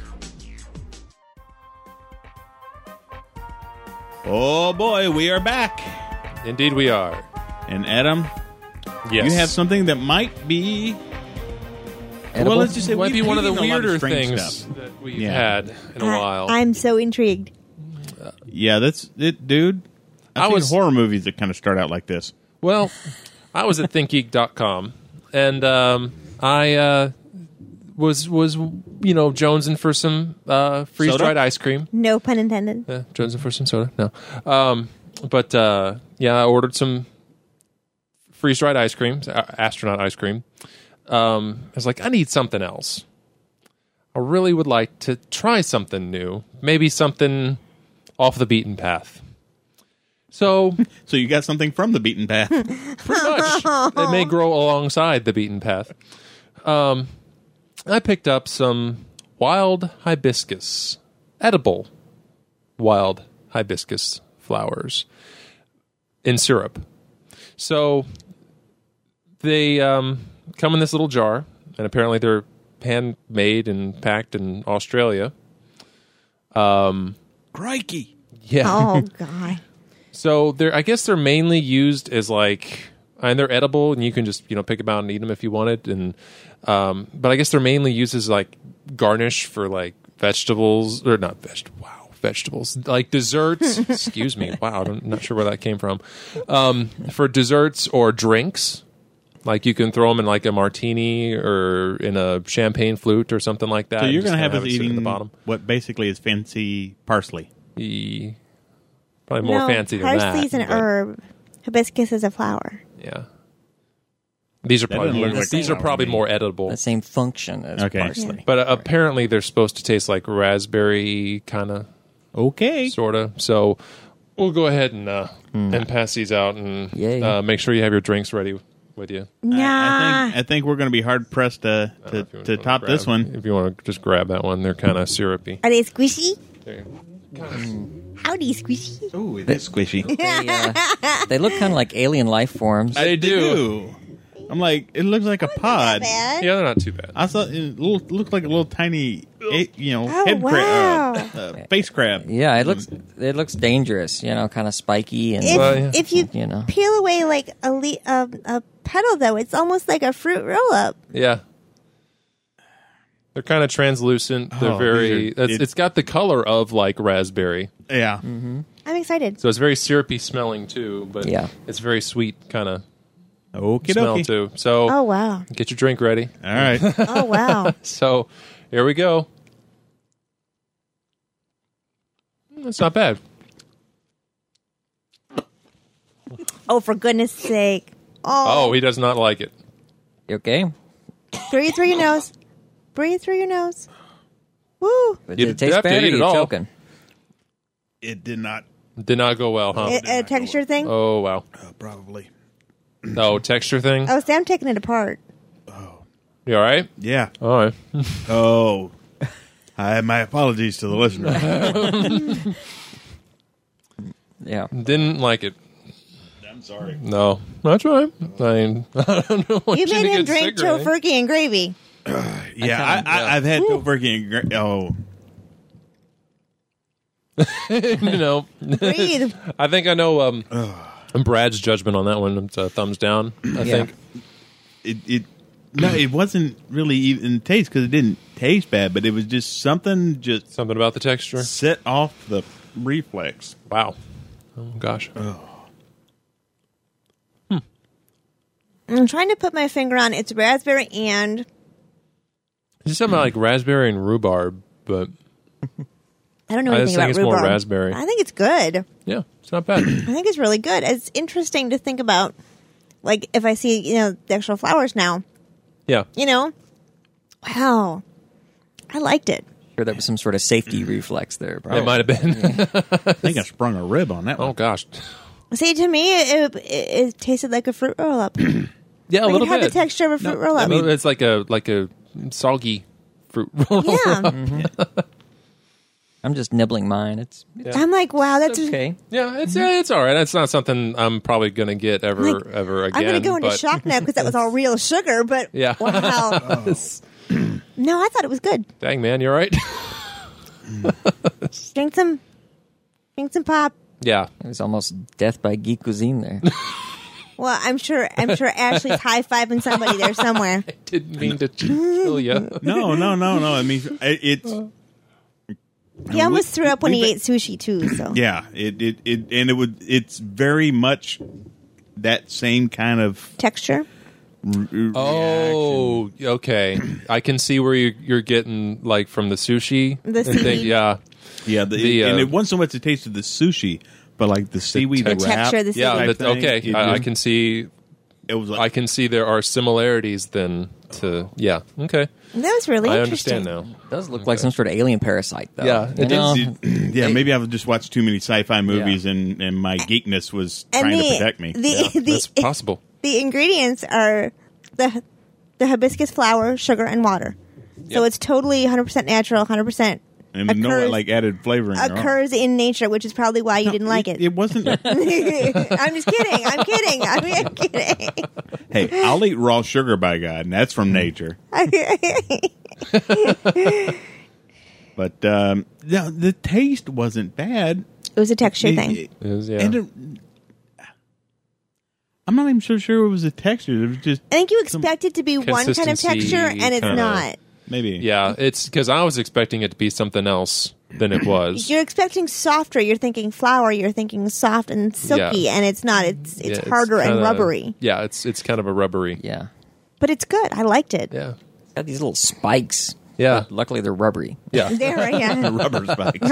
Oh boy, we are back. indeed, we are. And Adam, Yes, you have something that might be. Edible? Well, let's just say It might we've be one of the eaten a lot weirder strange things stuff. that we've Yeah. had in a I- while. I'm so intrigued. Yeah, that's it, dude. I I, I was- horror movies that kind of start out like this. Well, I was at think geek dot com, and um, I uh, was was you know jonesing for some uh, freeze dried ice cream. No pun intended. Yeah, jonesing for some soda. No, um, but uh, yeah, I ordered some freeze dried ice cream, a- astronaut ice cream. Um, I was like, I need something else. I really would like to try something new, maybe something off the beaten path. So, so you got something from the beaten path. Pretty much. It may grow alongside the beaten path. Um, I picked up some wild hibiscus, edible wild hibiscus flowers in syrup. So they um, come in this little jar, and apparently they're handmade and packed in Australia. Um, Crikey. Yeah. Oh, God. So they're, I guess they're mainly used as like, and they're edible, and you can just you know pick them out and eat them if you wanted. And um, but I guess they're mainly used as like garnish for like vegetables or not vegetables. Wow, vegetables like desserts. Excuse me. Wow, I'm not sure where that came from. Um, for desserts or drinks. Like you can throw them in like a martini or in a champagne flute or something like that. So you're going to have us it sit eating at the bottom. what basically is fancy parsley. E- probably more no, fancy than that. Parsley's an but- herb. Hibiscus is a flower. Yeah. These are That probably doesn't more, look like these a are flower probably to me. more edible. The same function as Okay. parsley. But uh, apparently they're supposed to taste like raspberry kind of Okay. sort of. So we'll go ahead and uh, and pass these out and Yay. uh, make sure you have your drinks ready with you. Nah. I, I think I think we're going to be hard pressed to I don't know to, if you to wanna top grab- this one. If you want to just grab that one, they're kind of syrupy. Are they squishy? There. Howdy, squishy. Oh, it is squishy. They, uh, they look kind of like alien life forms. They do. I'm like, it looks like a pod. Bad. Yeah, they're not too bad. I thought it looked, looked like a little tiny, eh, you know, Oh, head wow. crab, uh, uh, face crab. Yeah, it looks it looks dangerous. You know, kind of spiky and If, Well, yeah. if you, you know. peel away like a, le- a a petal, though, it's almost like a fruit roll up. Yeah. They're kind of translucent. They're Oh, very. these are- it's, it- it's got the color of like raspberry, Yeah. I'm excited. so it's very syrupy smelling too. But Yeah. it's very sweet kind of Okie smell dokie. too. So Oh wow! get your drink ready. All right. Oh wow! So here we go. That's not bad. Oh, for goodness sake! Oh, Oh, he does not like it. You okay? breathe through your nose. Breathe through your nose. Woo! But You did it taste have to bad or eat it you all. choking? It did not. Did not go well, huh? A, a texture thing. Oh wow. Uh, probably. Oh, texture thing. Oh, Sam taking it apart. You all right? Yeah. All right. Oh. I, my apologies to the listener. Yeah. Didn't like it. I'm sorry. No, that's right. I mean, I don't know. You made him drink tofurkey and gravy. Yeah, I, I, I've had tofurkey and gra- oh. you know, Breathe. I think I know um, Brad's judgment on that one. It's a thumbs down. I Yeah. think. It it no, it wasn't really even taste because it didn't taste bad, but it was just something just Something about the texture. set off the reflex. Wow. Oh gosh. I'm trying to put my finger on it's raspberry and It's something like raspberry and rhubarb, but I don't know I anything just about think it's rhubarb. more raspberry. I think it's good. yeah, it's not bad. I think it's really good. It's interesting to think about, like if I see you know the actual flowers now. yeah. You know, wow, I liked it. Sure, that was some sort of safety reflex there. Probably. It might have been. I think I sprung a rib on that oh one. gosh. See, to me, it, it, it tasted like a fruit roll up. Yeah, a Like, little it had bit. the texture of a fruit roll I up. mean, it's like a like a soggy fruit roll. Yeah, I'm just nibbling mine. It's, it's I'm like, wow, that's okay. Yeah, it's yeah, it's all right. It's not something I'm probably going to get ever Like, ever again. I'm going to go into but shock now because that was all real sugar. But Yeah. wow, no, I thought it was good. Dang man, you're right. Drink some, drink some pop. yeah. It was almost death by geek cuisine there. Well, I'm sure. I'm sure Ashley's high fiving somebody there somewhere. Didn't mean to kill you. No, no, no, no. I mean, it, it's He almost threw up when he we- ate sushi too. So yeah. It, it it and it would. It's very much that same kind of texture. r- r- Oh, okay. I can see where you, you're getting like from the sushi. The and thing- seaweed. yeah. Yeah, the, The, uh, and it wasn't so much the taste of the sushi, but like the seaweed, the, tex- wrap texture of the Yeah. type that- thing. okay. It I, I just- can see. It was like I can see there are similarities then to yeah. Okay. That was really I interesting. understand now. It does look like some sort of alien parasite, though. Yeah, You it know? It- yeah, maybe I've just watched too many sci-fi movies, and, and my geekness was And trying the, to protect me. The, Yeah, the, that's possible. The ingredients are the the hibiscus flower, sugar, and water. So Yep. it's totally one hundred percent natural, one hundred percent and no occurs- like added flavoring. at all. occurs in nature, which is probably why you didn't like it. It wasn't. I'm just kidding. I'm kidding. I'm kidding. Hey, I'll eat raw sugar by God, and that's from nature. But um, no, the taste wasn't bad. It was a texture It- thing. it- It is, yeah. and it- I'm not even so sure it was a texture. It was just I think you expect it to be one kind of Consistency, texture, and it's kinda- not. maybe. Yeah, it's because I was expecting it to be something else than it was. You're expecting softer. You're thinking flour. You're thinking soft and silky, Yeah. and it's not. It's it's Yeah, harder and kinda- rubbery. Yeah, it's it's kind of a rubbery. Yeah. But it's good. I liked it. Yeah. It's got these little spikes. Yeah. But luckily, they're rubbery. Yeah. There, yeah. Rubber spikes.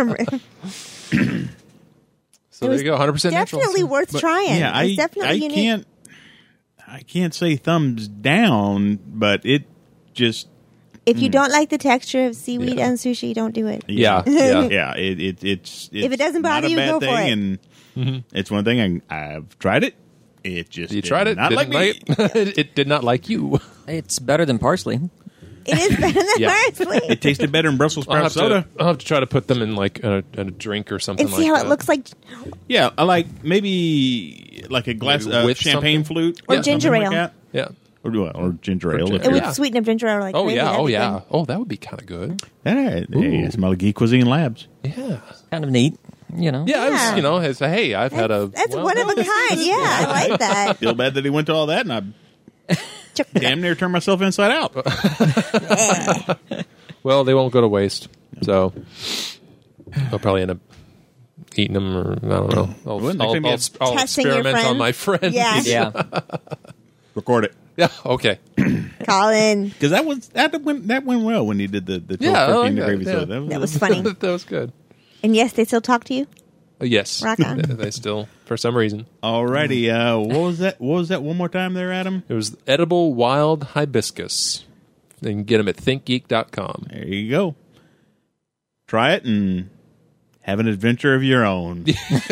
So there you go, one hundred percent natural. Definitely worth But, trying. Yeah, it's I, definitely I unique. can't. I can't say thumbs down, but it just. If you mm. don't like the texture of seaweed Yeah. on sushi, don't do it. Yeah, yeah. yeah. It, it it's, it's If it doesn't not bother a you, bad go for thing, it. and Mm-hmm. it's one thing. I, I've tried it. It just You did tried it. Not didn't like me. like it. It did not like you. It's better than parsley. It is better than Yeah. parsley. It tasted better than Brussels I'll sprout have, soda. to, I'll have to try to put them in like a, a drink or something And like see how that. it looks like. Yeah, I like maybe like a glass Maybe of with champagne something? flute Or Yeah. ginger something ale. Like that. Yeah. Or, well, or ginger ale. ginger if It you're- would Yeah. sweeten up ginger ale like Oh crazy. yeah. That'd Oh be yeah. good. Oh, that would be kind of good. Hey, hey, I smell Geek Cuisine Labs. Yeah. Kind of neat, you know. Yeah. I was, Yeah. you know, it's, hey, I've had a. That's well, one of a kind. Yeah, I like that. Feel bad that he went to all that, and I damn near turned myself inside out. Well, they won't go to waste, so I'll probably end up eating them, or I don't know. I'll, Well, next I'll, time you I'll, have- I'll Testing your experiment on friend? my friend. Yeah. Yeah. Record it. Yeah. Okay. Colin. Because that was that went that went well when he did the the Yeah, I twelve, like fifteen that, degree yeah. soda. That was, That was funny. that was good. And yes, they still talk to you. Uh, yes. Rock on. They, they still, for some reason, Alrighty, uh, what was that? What was that? One more time there, Adam. it was edible wild hibiscus. You can get them at think geek dot com. There you go. Try it and have an adventure of your own.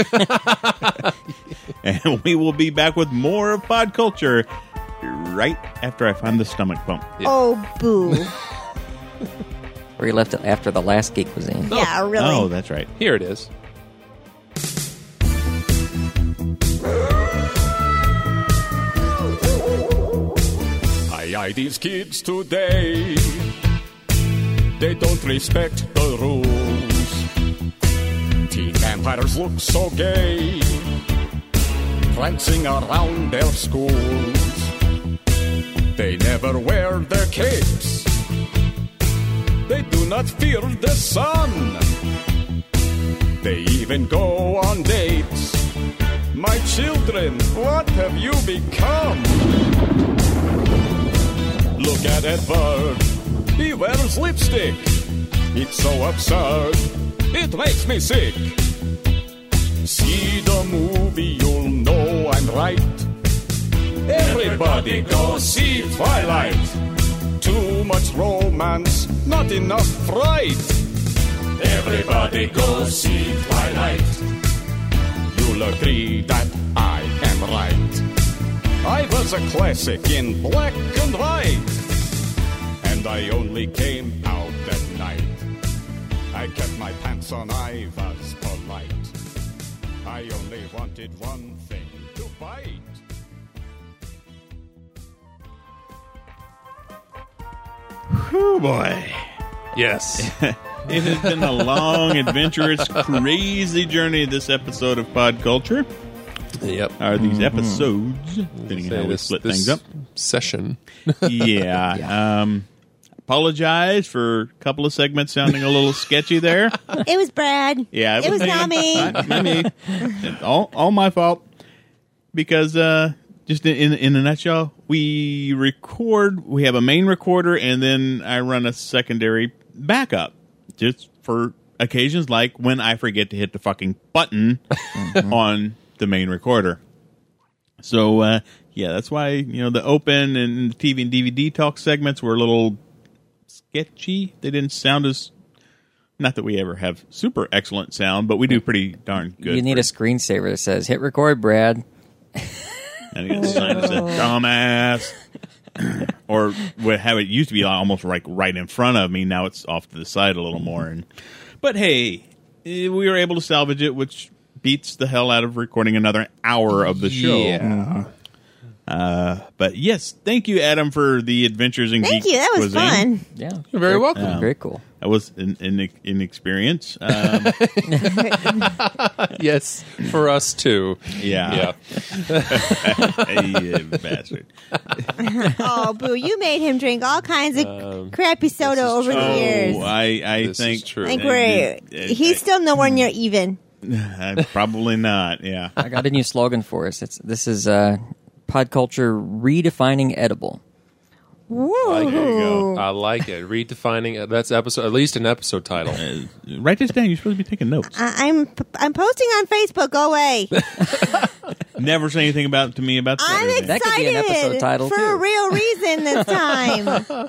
And we will be back with more of Pod Culture right after I find the stomach pump. Oh, boo. Where you left it after the last Geek Cuisine. Yeah, really. Oh, that's right. Here it is. Aye, aye, these kids today, they don't respect the rules. Teen vampires look so gay, prancing around their schools. They never wear their capes, they do not fear the sun. They even go on dates. My children, what have you become? Look at Edward, he wears lipstick. It's so absurd, it makes me sick. See the movie, you'll know I'm right. Everybody go see Twilight. Too much romance, not enough fright. Everybody go see Twilight. You'll agree that I am right. I was a classic in black and white, and I only came out at night. I kept my pants on, I was polite. I only wanted one thing, to bite. Whew, boy. Yes. It has been a long, adventurous, crazy journey, this episode of Pod Culture. Yep. Are these Mhm. episodes, depending on how we this, split this things up. Session. Yeah. Um, apologize for a couple of segments sounding a little sketchy there. It was Brad. Yeah, It was not me. Not, not me. all, all my fault. Because uh, just in in a nutshell, we record. We have a main recorder, and then I run a secondary backup, just for occasions like when I forget to hit the fucking button on the main recorder. So uh, yeah, that's why you know the open and the T V and D V D talk segments were a little sketchy. They didn't sound as. Not that we ever have super excellent sound, but we do pretty darn good. You need a screensaver that says, hit record, Brad. And you get a sign that says, dumbass. Or what how it used to be almost like right in front of me. Now it's off to the side a little more. And But hey, eh, we were able to salvage it, which beats the hell out of recording another hour of the show. Yeah. Uh, but yes, thank you, Adam, for the adventures in Thank Geek you. That was Cuisine. fun. Yeah, you're very welcome. Um, Very cool. That was an, an, an experience. Um, Yes, for us too. yeah. Yeah. You bastard. Oh, boo! You made him drink all kinds of Um, crappy soda over the years. Oh, I, I This think is true. I think we're Uh, he's still nowhere near even. uh, probably not. Yeah. I got a new slogan for us. It's this is uh, Pod Culture redefining edible. Like it. Woo! I like it. Redefining. That's episode. At least an episode title. Uh, write this down. You're supposed to be taking notes. I- I'm I'm posting on Facebook. Go away. Never say anything about to me about that. I'm or anything. That could be an episode excited title, for too. a real reason this time.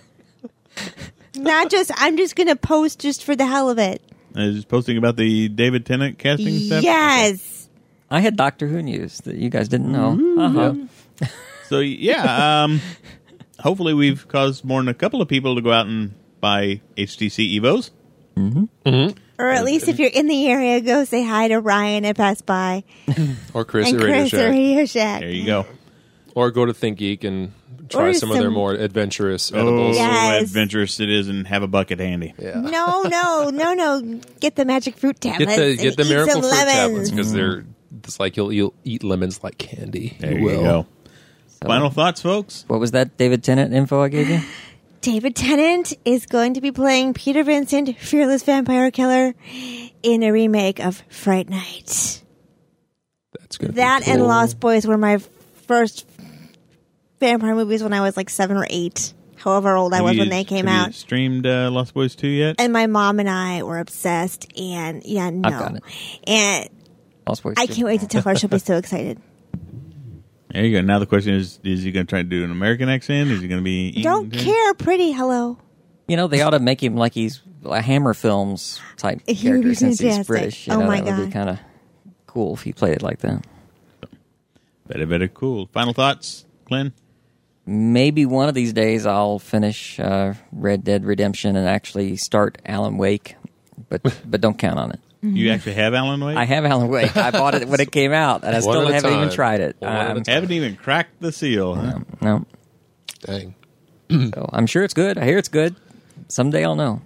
Not just I'm just gonna post just for the hell of it. Uh, just posting about the David Tennant casting stuff. Yes. I had Doctor Who news that you guys didn't know. Uh-huh. So yeah, um, hopefully we've caused more than a couple of people to go out and buy H T C Evos. Mm-hmm. Or at least if you're in the area, go say hi to Ryan at Best Buy. Or Chris and at Radio Chris Shack. at Radio Shack. There you go. Or go to ThinkGeek and try Or some, of their some- more adventurous Oh, edibles. Yes. adventurous it is, and have a bucket handy. Yeah. No, no, no, no. Get the magic fruit tablets. Get the and get the eat miracle some fruit lemons. tablets because they're it's like you'll you'll eat lemons like candy. There you, will. go. Final thoughts, folks? What was that David Tennant info I gave you? David Tennant is going to be playing Peter Vincent, Fearless Vampire Killer, in a remake of Fright Night. That's good. That and Lost Boys were my first vampire movies when I was like seven or eight, however old I Have was you- when they came have you out. streamed uh, Lost Boys two yet? And my mom and I were obsessed, and yeah, no. I've got it. And Lost Boys I two. can't wait to tell her. She'll be so excited. There you go. Now the question is: is he going to try to do an American accent? Is he going to be? Don't care, pretty. Hello. You know, they ought to make him like he's a Hammer Films type He character was since he's fantastic. British. You Oh know, my that would be God. kind of cool if he played it like that. Very, very cool. Final thoughts, Glenn? Maybe one of these days I'll finish uh, Red Dead Redemption and actually start Alan Wake, but but don't count on it. You actually have Alan Wake? I have Alan Wake. I bought it when it came out, and I One still at a haven't even time. tried it. One at a Um, time. Haven't even cracked the seal. Huh? no, Dang. so I'm sure it's good. I hear it's good. Someday I'll know.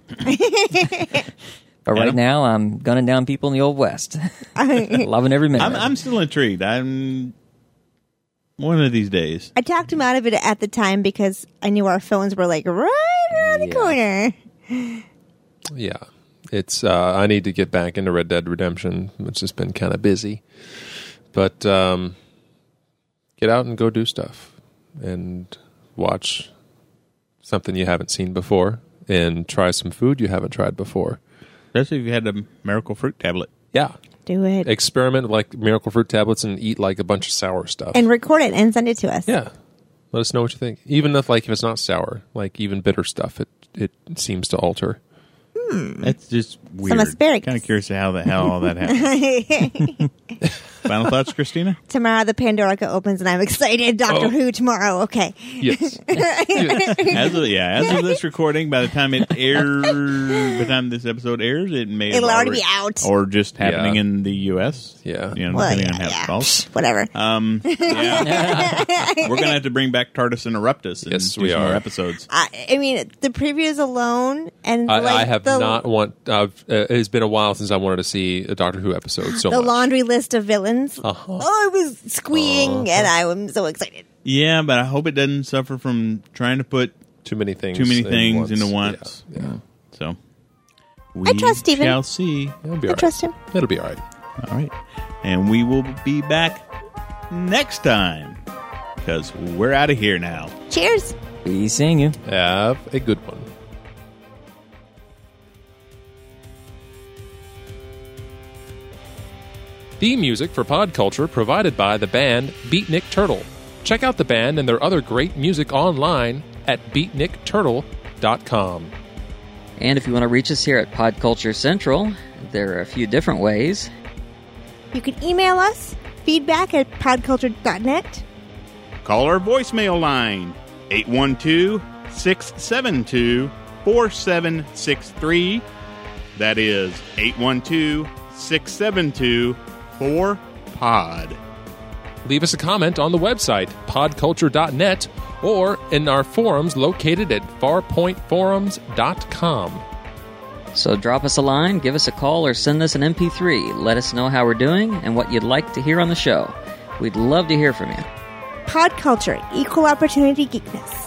But right Adam? now I'm gunning down people in the Old West, loving every minute. I'm, of it. I'm still intrigued. I'm one of these days. I talked him out of it at the time because I knew our phones were like right around the Yeah. corner. Yeah. It's uh, I need to get back into Red Dead Redemption. It's just been kind of busy. But um, get out and go do stuff and watch something you haven't seen before and try some food you haven't tried before. Especially if you had a miracle fruit tablet. Yeah. Do it. Experiment like miracle fruit tablets and eat like a bunch of sour stuff. And record it and send it to us. yeah. Let us know what you think. Even if like if it's not sour, like even bitter stuff, it it seems to alter. That's just weird. Some asparagus. Kind of curious how that how all that happened. Final thoughts, Christina? Tomorrow the Pandorica opens and I'm excited. Doctor Oh. Who tomorrow. Okay. Yes. As of, yeah, as of this recording, by the time it airs, by the time this episode airs, it may have It'll already be out. or just happening Yeah. in the U S. Yeah. you know, Well, depending yeah, on how yeah. it falls. Whatever. Um, yeah, we're gonna have to bring back TARDIS and Eruptus. And Yes, do we some more are. episodes. I, I mean, the previews alone and I, like I have the, not want. I've, uh, it's been a while since I wanted to see a Doctor Who episode. So the much. laundry list of villains. Uh-huh. Oh, I was squeeing and I am so excited. Yeah, but I hope it doesn't suffer from trying to put too many things, too many in things once. into once. Yeah, yeah. So we I trust Steven. shall see. It'll be I all right. trust him. It'll be all right. All right, and we will be back next time because we're out of here now. Cheers. Be seeing you. Have a good one. Theme music for Pod Culture provided by the band Beatnik Turtle. Check out the band and their other great music online at beatnik turtle dot com. And if you want to reach us here at Pod Culture Central, there are a few different ways. You can email us, feedback at podculture dot net. Call our voicemail line, eight one two, six seven two, four seven six three. That is eight one two, six seven two, four pod. leave us a comment on the website, podculture dot net, or in our forums located at farpoint forums dot com. So drop us a line, give us a call, or send us an M P three. Let us know how we're doing and what you'd like to hear on the show. We'd love to hear from you. Pod Culture, equal opportunity geekness.